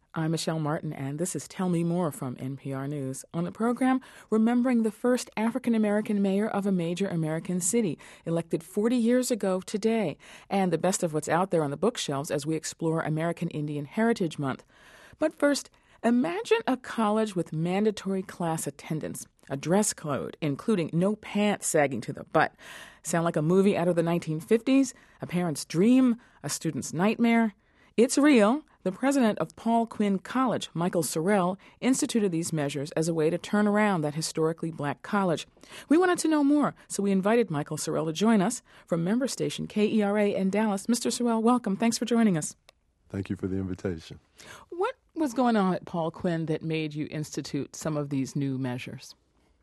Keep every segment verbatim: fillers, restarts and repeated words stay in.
I'm Michelle Martin, and this is Tell Me More from N P R News. On the program, remembering the first African-American mayor of a major American city, elected forty years ago today, and the best of what's out there on the bookshelves as we explore American Indian Heritage Month. But first, imagine a college with mandatory class attendance, a dress code, including no pants sagging to the butt. Sound like a movie out of the nineteen fifties? A parent's dream? A student's nightmare? It's real. The president of Paul Quinn College, Michael Sorrell, instituted these measures as a way to turn around that historically black college. We wanted to know more, so we invited Michael Sorrell to join us from member station K E R A in Dallas. Mister Sorrell, welcome. Thanks for joining us. Thank you for the invitation. What was going on at Paul Quinn that made you institute some of these new measures?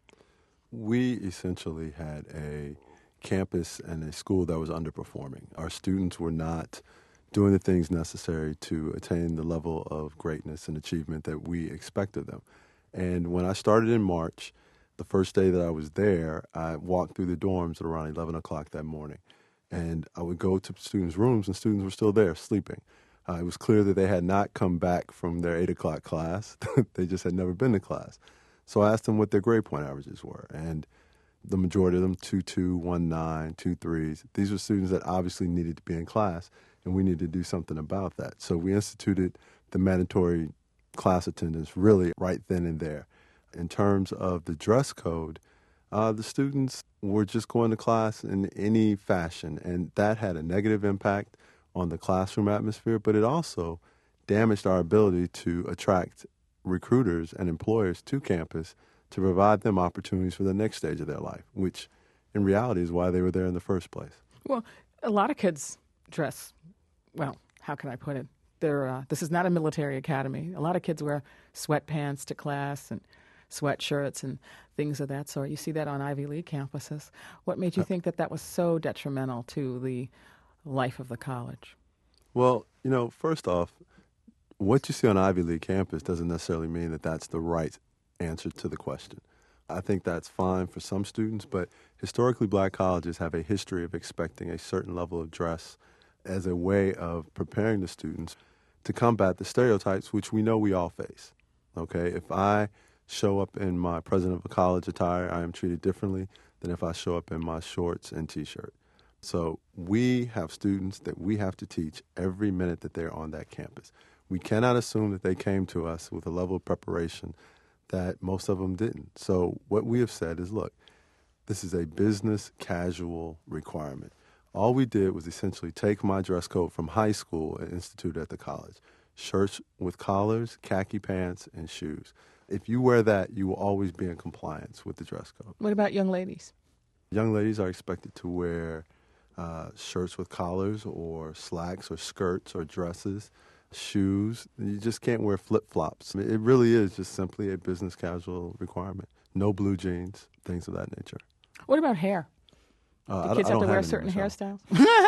We essentially had a campus and a school that was underperforming. Our students were not doing the things necessary to attain the level of greatness and achievement that we expect of them. And when I started in March, the first day that I was there, I walked through the dorms at around eleven o'clock that morning. And I would go to students' rooms, and students were still there, sleeping. Uh, it was clear that they had not come back from their eight o'clock class. They just had never been to class. So I asked them what their grade point averages were. And the majority of them, two two, one nine, two threes. These were students that obviously needed to be in class, and we needed to do something about that. So we instituted the mandatory class attendance really right then and there. In terms of the dress code, uh, the students were just going to class in any fashion, and that had a negative impact on the classroom atmosphere, but it also damaged our ability to attract recruiters and employers to campus to provide them opportunities for the next stage of their life, which in reality is why they were there in the first place. Well, a lot of kids dress, well, how can I put it? They're, uh, this is not a military academy. A lot of kids wear sweatpants to class and sweatshirts and things of that sort. You see that on Ivy League campuses. What made you think that that was so detrimental to the life of the college? Well, you know, first off, what you see on Ivy League campus doesn't necessarily mean that that's the right answer to the question. I think that's fine for some students, but historically black colleges have a history of expecting a certain level of dress as a way of preparing the students to combat the stereotypes which we know we all face. Okay, if I show up in my president of a college attire, I am treated differently than if I show up in my shorts and t-shirt. So we have students that we have to teach every minute that they're on that campus. We cannot assume that they came to us with a level of preparation that most of them didn't. So what we have said is, look, this is a business casual requirement. All we did was essentially take my dress code from high school and institute it at the college. Shirts with collars, khaki pants, and shoes. If you wear that, you will always be in compliance with the dress code. What about young ladies? Young ladies are expected to wear uh, shirts with collars or slacks or skirts or dresses, shoes. You just can't wear flip-flops. I mean, it really is just simply a business casual requirement. No blue jeans, things of that nature. What about hair? Uh, Do kids I, I have to wear have certain any, hairstyles?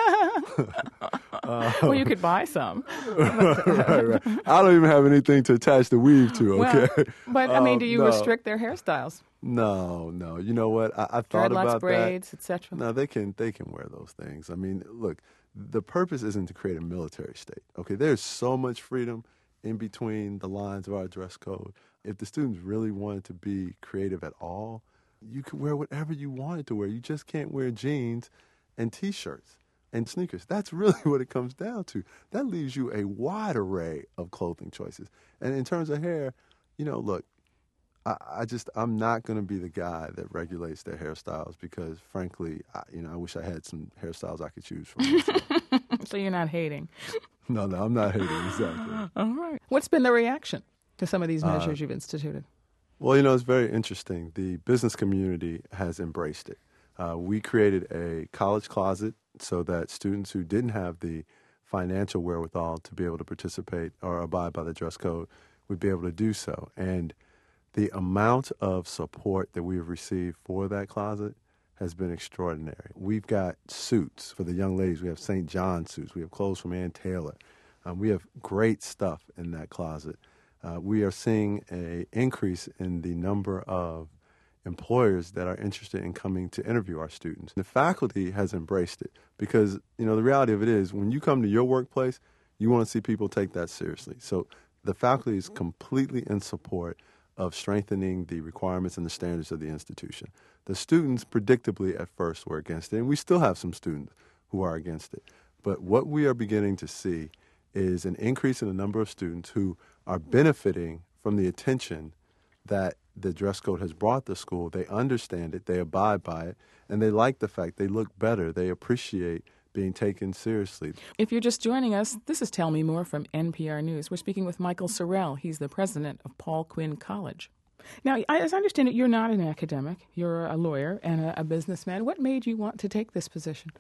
uh, well, you could buy some. right, right. I don't even have anything to attach the weave to, okay? Well, but, I mean, do you um, no. restrict their hairstyles? No, no. You know what? I, I thought Dreadlocks, about braids, that. et cetera. No, they can, they can wear those things. I mean, look, the purpose isn't to create a military state, okay? There's so much freedom in between the lines of our dress code. If the students really wanted to be creative at all, you could wear whatever you wanted to wear. You just can't wear jeans and T-shirts and sneakers. That's really what it comes down to. That leaves you a wide array of clothing choices. And in terms of hair, you know, look, I, I just, I'm not going to be the guy that regulates their hairstyles because, frankly, I, you know, I wish I had some hairstyles I could choose from. So you're not hating? No, no, I'm not hating, exactly. All right. What's been the reaction to some of these measures uh, you've instituted? Well, you know, it's very interesting. The business community has embraced it. Uh, we created a college closet so that students who didn't have the financial wherewithal to be able to participate or abide by the dress code would be able to do so. And the amount of support that we have received for that closet has been extraordinary. We've got suits for the young ladies. We have Saint John suits. We have clothes from Ann Taylor. Um, we have great stuff in that closet. Uh, we are seeing an increase in the number of employers that are interested in coming to interview our students. The faculty has embraced it because, you know, the reality of it is when you come to your workplace, you want to see people take that seriously. So The faculty is completely in support of strengthening the requirements and the standards of the institution. The students, predictably, at first were against it, and we still have some students who are against it. But what we are beginning to see is an increase in the number of students who are benefiting from the attention that the dress code has brought to school. They understand it, they abide by it, and they like the fact they look better. They appreciate being taken seriously. If you're just joining us, this is Tell Me More from N P R News. We're speaking with Michael Sorrell. He's the president of Paul Quinn College. Now, as I understand it, you're not an academic. You're a lawyer and a, a businessman. What made you want to take this position?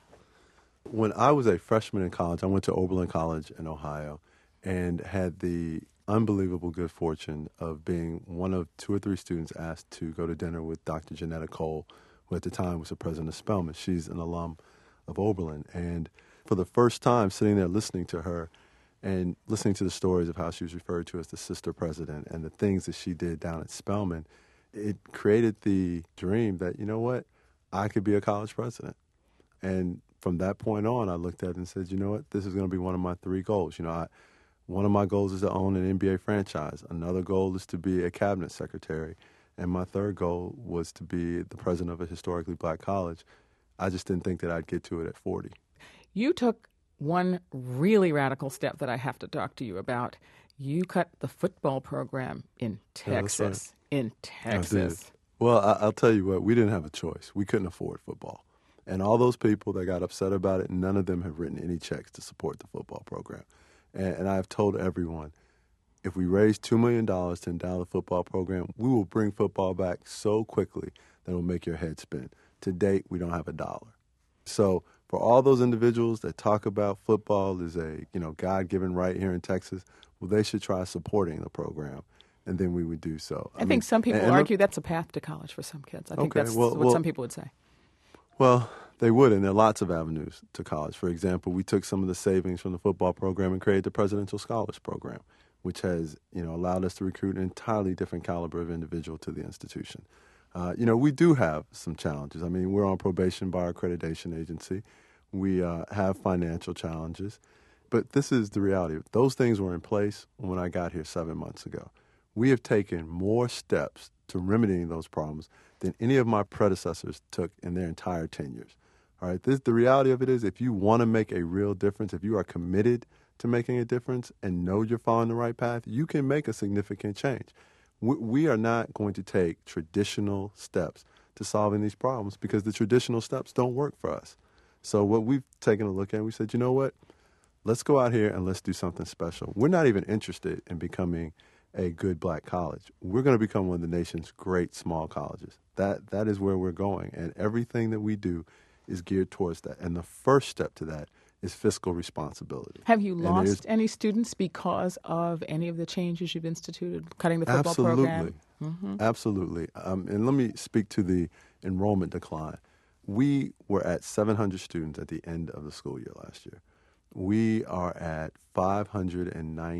When I was a freshman in college, I went to Oberlin College in Ohio and had the unbelievable good fortune of being one of two or three students asked to go to dinner with Doctor Janetta Cole, who at the time was the president of Spelman. She's an alum of Oberlin. And for the first time, sitting there listening to her and listening to the stories of how she was referred to as the sister president and the things that she did down at Spelman, it created the dream that, you know what, I could be a college president. And from that point on, I looked at it and said, you know what, this is going to be one of my three goals. You know, I, one of my goals is to own an N B A franchise. Another goal is to be a cabinet secretary. And my third goal was to be the president of a historically black college. I just didn't think that I'd get to it at forty. You took one really radical step that I have to talk to you about. You cut the football program in Texas. Yeah, right. In Texas. Well, I, I'll tell you what, we didn't have a choice. We couldn't afford football. And all those people that got upset about it, none of them have written any checks to support the football program. And, and I've told everyone, if we raise two million dollars to endow the football program, we will bring football back so quickly that it will make your head spin. To date, we don't have a dollar. So for all those individuals that talk about football as a, you know, God-given right here in Texas, well, they should try supporting the program, and then we would do so. I, I mean, think some people and, and argue that's a path to college for some kids. I think okay, that's well, what well, some people would say. Well, they would, and there are lots of avenues to college. For example, we took some of the savings from the football program and created the Presidential Scholars Program, which has, you know, allowed us to recruit an entirely different caliber of individual to the institution. Uh, you know, we do have some challenges. I mean, we're on probation by our accreditation agency. We uh, have financial challenges. But this is the reality. Those things were in place when I got here seven months ago. We have taken more steps to remedying those problems than any of my predecessors took in their entire tenures. All right, this, the reality of it is, if you want to make a real difference, if you are committed to making a difference and know you're following the right path, you can make a significant change. We, we are not going to take traditional steps to solving these problems because the traditional steps don't work for us. So what we've taken a look at, we said, you know what, let's go out here and let's do something special. We're not even interested in becoming a good black college. We're going to become one of the nation's great small colleges. That that is where we're going, and everything that we do is geared towards that. And the first step to that is fiscal responsibility. Have you lost any students because of any of the changes you've instituted, cutting the football absolutely. program? Mm-hmm. Absolutely. Um, and let me speak to the enrollment decline. We were at seven hundred students at the end of the school year last year. We are at five hundred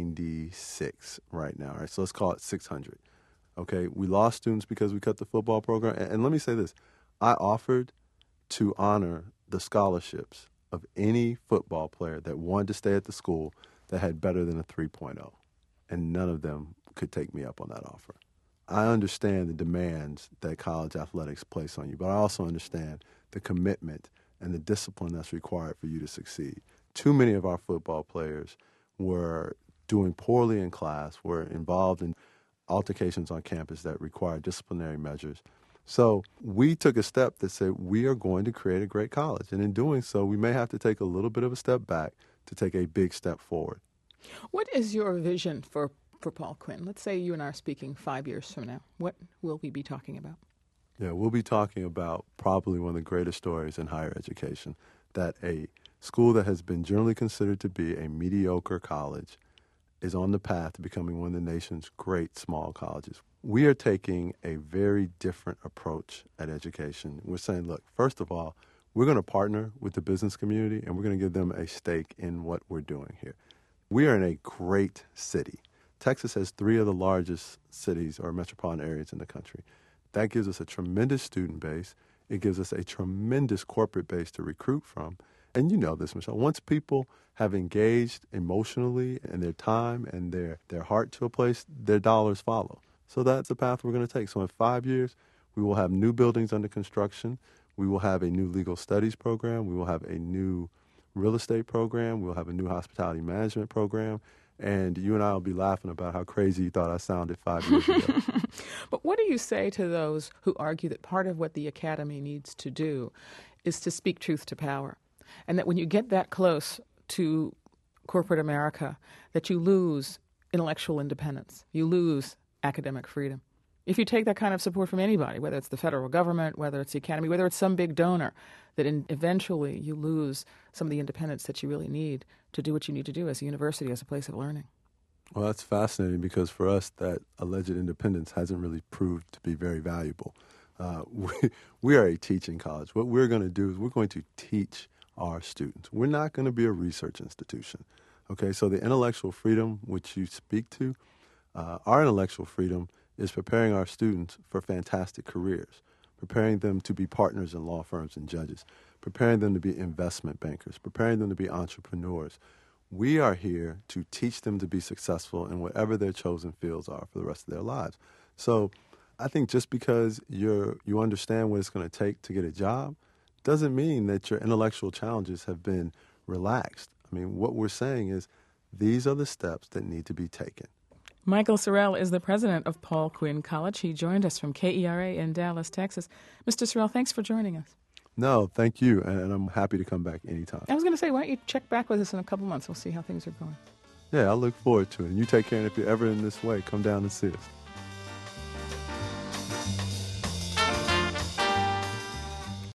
ninety-six right now. Right? So let's call it six hundred. Okay, we lost students because we cut the football program. And, and let me say this. I offered to honor the scholarships of any football player that wanted to stay at the school that had better than a three point oh. And none of them could take me up on that offer. I understand the demands that college athletics place on you, but I also understand the commitment and the discipline that's required for you to succeed. Too many of our football players were doing poorly in class, were involved in altercations on campus that required disciplinary measures. So we took a step that said we are going to create a great college. And in doing so, we may have to take a little bit of a step back to take a big step forward. What is your vision for, for Paul Quinn? Let's say you and I are speaking five years from now. What will we be talking about? Yeah, we'll be talking about probably one of the greatest stories in higher education, that a school that has been generally considered to be a mediocre college is on the path to becoming one of the nation's great small colleges. We are taking a very different approach at education. We're saying, look, first of all, we're going to partner with the business community and we're going to give them a stake in what we're doing here. We are in a great city. Texas has three of the largest cities or metropolitan areas in the country. That gives us a tremendous student base. It gives us a tremendous corporate base to recruit from. And you know this, Michelle. Once people have engaged emotionally and their time and their, their heart to a place, their dollars follow. So that's the path we're going to take. So in five years, we will have new buildings under construction. We will have a new legal studies program. We will have a new real estate program. We'll have a new hospitality management program. And you and I will be laughing about how crazy you thought I sounded five years ago. But what do you say to those who argue that part of what the academy needs to do is to speak truth to power? And that when you get that close to corporate America, that you lose intellectual independence, you lose academic freedom. If you take that kind of support from anybody, whether it's the federal government, whether it's the academy, whether it's some big donor, that in, eventually you lose some of the independence that you really need to do what you need to do as a university, as a place of learning. Well, that's fascinating because for us, that alleged independence hasn't really proved to be very valuable. Uh, we, we are a teaching college. What we're going to do is we're going to teach our students. We're not going to be a research institution. Okay, so the intellectual freedom which you speak to, uh, our intellectual freedom is preparing our students for fantastic careers, preparing them to be partners in law firms and judges, preparing them to be investment bankers, preparing them to be entrepreneurs. We are here to teach them to be successful in whatever their chosen fields are for the rest of their lives. So I think just because you're, you understand what it's going to take to get a job doesn't mean that your intellectual challenges have been relaxed. I mean, what we're saying is these are the steps that need to be taken. Michael Sorrell is the president of Paul Quinn College. He joined us from K E R A in Dallas, Texas. Mister Sorrell, thanks for joining us. No, thank you, and I'm happy to come back anytime. I was going to say, why don't you check back with us in a couple months? We'll see how things are going. Yeah, I look forward to it. And you take care, and if you're ever in this way, come down and see us.